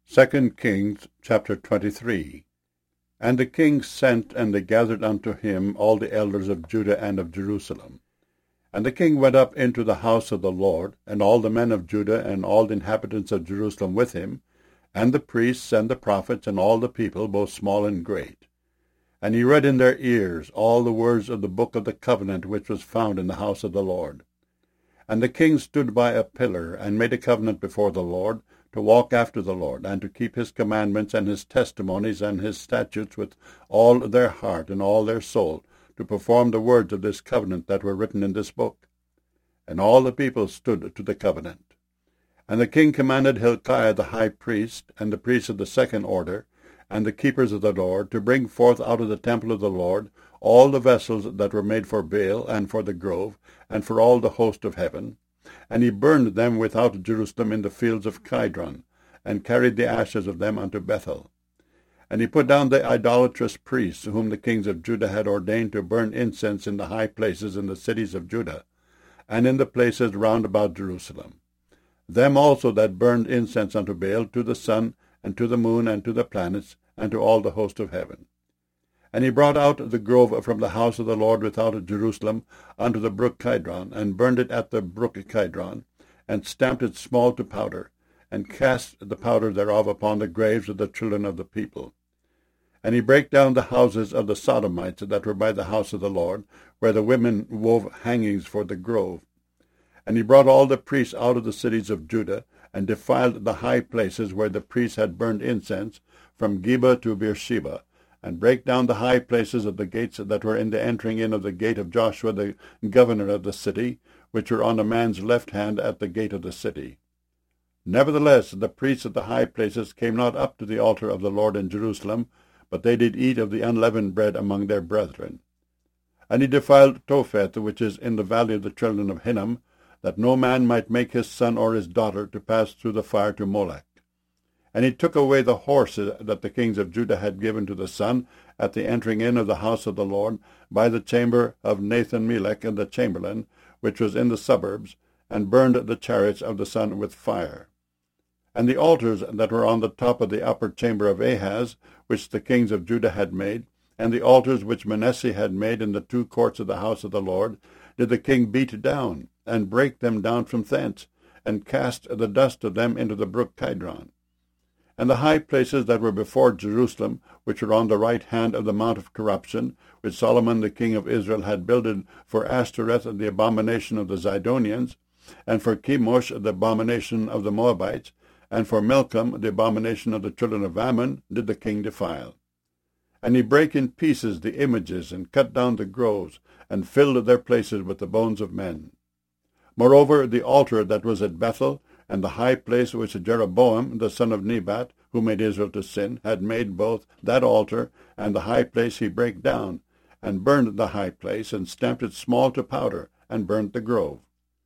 2 Kings chapter 23. And the king sent, and they gathered unto him all the elders of Judah and of Jerusalem. And the king went up into the house of the Lord, and all the men of Judah and all the inhabitants of Jerusalem with him, and the priests and the prophets and all the people, both small and great. And he read in their ears all the words of the book of the covenant which was found in the house of the Lord. And the king stood by a pillar, and made a covenant before the Lord, to walk after the Lord, and to keep his commandments and his testimonies and his statutes with all their heart and all their soul, to perform the words of this covenant that were written in this book. And all the people stood to the covenant. And the king commanded Hilkiah the high priest, and the priests of the second order, and the keepers of the Lord, to bring forth out of the temple of the Lord all the vessels that were made for Baal, and for the grove, and for all the host of heaven. And he burned them without Jerusalem in the fields of Kidron, and carried the ashes of them unto Bethel. And he put down the idolatrous priests, whom the kings of Judah had ordained to burn incense in the high places in the cities of Judah, and in the places round about Jerusalem. Them also that burned incense unto Baal, to the sun, and to the moon, and to the planets, and to all the host of heaven. And he brought out the grove from the house of the Lord without Jerusalem unto the brook Kidron, and burned it at the brook Kidron, and stamped it small to powder, and cast the powder thereof upon the graves of the children of the people. And he brake down the houses of the Sodomites that were by the house of the Lord, where the women wove hangings for the grove. And he brought all the priests out of the cities of Judah, and defiled the high places where the priests had burned incense, from Geba to Beersheba, and brake down the high places of the gates that were in the entering in of the gate of Joshua the governor of the city, which were on a man's left hand at the gate of the city. Nevertheless the priests of the high places came not up to the altar of the Lord in Jerusalem, but they did eat of the unleavened bread among their brethren. And he defiled Topheth, which is in the valley of the children of Hinnom, that no man might make his son or his daughter to pass through the fire to Molech. And he took away the horses that the kings of Judah had given to the sun at the entering in of the house of the Lord, by the chamber of Nathan-Melech and the chamberlain, which was in the suburbs, and burned the chariots of the sun with fire. And the altars that were on the top of the upper chamber of Ahaz, which the kings of Judah had made, and the altars which Manasseh had made in the two courts of the house of the Lord, did the king beat down, and break them down from thence, and cast the dust of them into the brook Kidron. And the high places that were before Jerusalem, which were on the right hand of the mount of corruption, which Solomon the king of Israel had builded for Ashtoreth the abomination of the Zidonians, and for Chemosh the abomination of the Moabites, and for Milcom the abomination of the children of Ammon, did the king defile. And he brake in pieces the images, and cut down the groves, and filled their places with the bones of men. Moreover, the altar that was at Bethel, and the high place which Jeroboam the son of Nebat, who made Israel to sin, had made, both that altar and the high place he brake down, and burned the high place, and stamped it small to powder, and burnt the grove.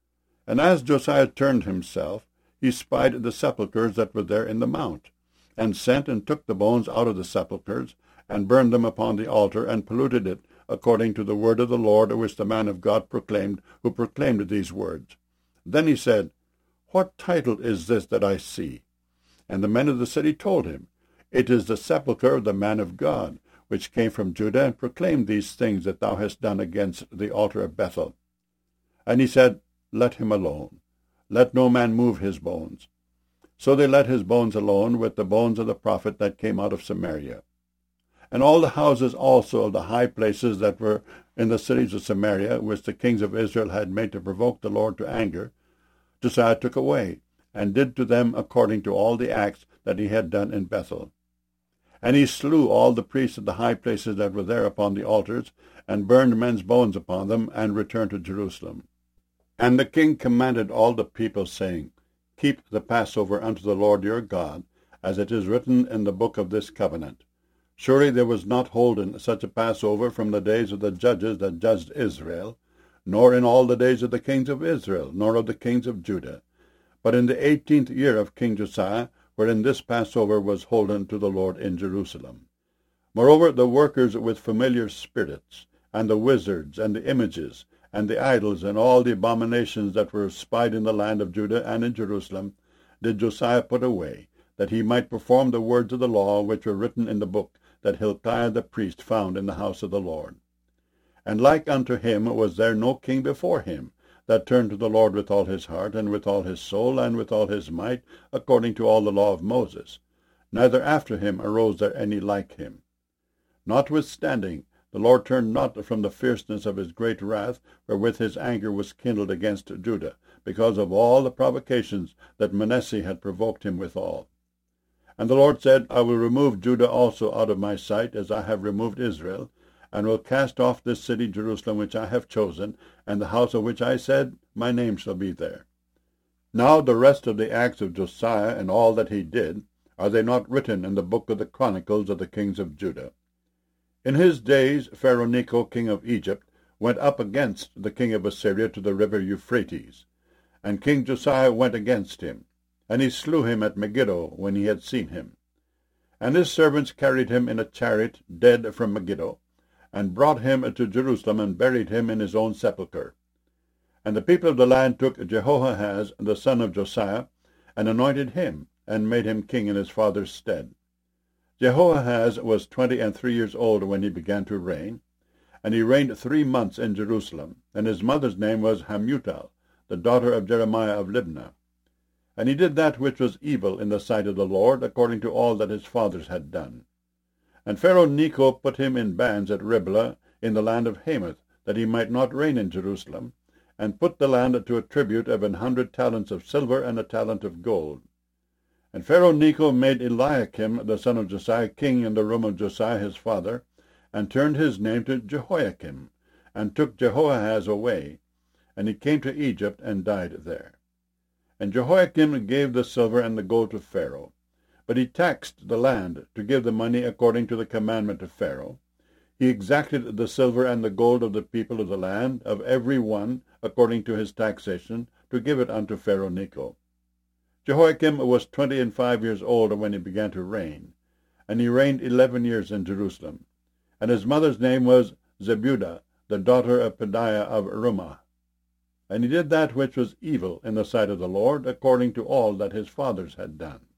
And as Josiah turned himself, he spied the sepulchres that were there in the mount, and sent and took the bones out of the sepulchres, and burned them upon the altar, and polluted it, according to the word of the Lord, which the man of God proclaimed, who proclaimed these words. Then he said, What title is this that I see? And the men of the city told him, It is the sepulchre of the man of God, which came from Judah, and proclaimed these things that thou hast done against the altar of Bethel. And he said, Let him alone. Let no man move his bones. So they let his bones alone, with the bones of the prophet that came out of Samaria. And all the houses also of the high places that were in the cities of Samaria, which the kings of Israel had made to provoke the Lord to anger, Josiah took away, and did to them according to all the acts that he had done in Bethel. And he slew all the priests of the high places that were there upon the altars, and burned men's bones upon them, and returned to Jerusalem. And the king commanded all the people, saying, Keep the Passover unto the Lord your God, as it is written in the book of this covenant. Surely there was not holden such a Passover from the days of the judges that judged Israel, nor in all the days of the kings of Israel, nor of the kings of Judah, but in the 18th year of King Josiah, wherein this Passover was holden to the Lord in Jerusalem. Moreover, the workers with familiar spirits, and the wizards, and the images, and the idols, and all the abominations that were spied in the land of Judah and in Jerusalem, did Josiah put away, that he might perform the words of the law which were written in the book that Hilkiah the priest found in the house of the Lord. And like unto him was there no king before him, that turned to the Lord with all his heart, and with all his soul, and with all his might, according to all the law of Moses. Neither after him arose there any like him. Notwithstanding, the Lord turned not from the fierceness of his great wrath, wherewith his anger was kindled against Judah, because of all the provocations that Manasseh had provoked him withal. And the Lord said, I will remove Judah also out of my sight, as I have removed Israel, and will cast off this city Jerusalem which I have chosen, and the house of which I said, my name shall be there. Now the rest of the acts of Josiah, and all that he did, are they not written in the book of the Chronicles of the kings of Judah? In his days Pharaoh Necho king of Egypt went up against the king of Assyria to the river Euphrates, and King Josiah went against him, and he slew him at Megiddo when he had seen him. And his servants carried him in a chariot dead from Megiddo, and brought him to Jerusalem, and buried him in his own sepulchre. And the people of the land took Jehoahaz the son of Josiah, and anointed him, and made him king in his father's stead. Jehoahaz was 23 years old when he began to reign, and he reigned 3 months in Jerusalem, and his mother's name was Hamutal, the daughter of Jeremiah of Libnah. And he did that which was evil in the sight of the Lord, according to all that his fathers had done. And Pharaoh Necho put him in bands at Riblah in the land of Hamath, that he might not reign in Jerusalem, and put the land to a tribute of 100 talents of silver and a talent of gold. And Pharaoh Necho made Eliakim the son of Josiah king in the room of Josiah his father, and turned his name to Jehoiakim, and took Jehoahaz away, and he came to Egypt and died there. And Jehoiakim gave the silver and the gold to Pharaoh, but he taxed the land to give the money according to the commandment of Pharaoh. He exacted the silver and the gold of the people of the land, of every one, according to his taxation, to give it unto Pharaoh Necho. Jehoiakim was 25 years old when he began to reign, and he reigned 11 years in Jerusalem. And his mother's name was Zebudah, the daughter of Pedaiah of Rumah. And he did that which was evil in the sight of the Lord, according to all that his fathers had done.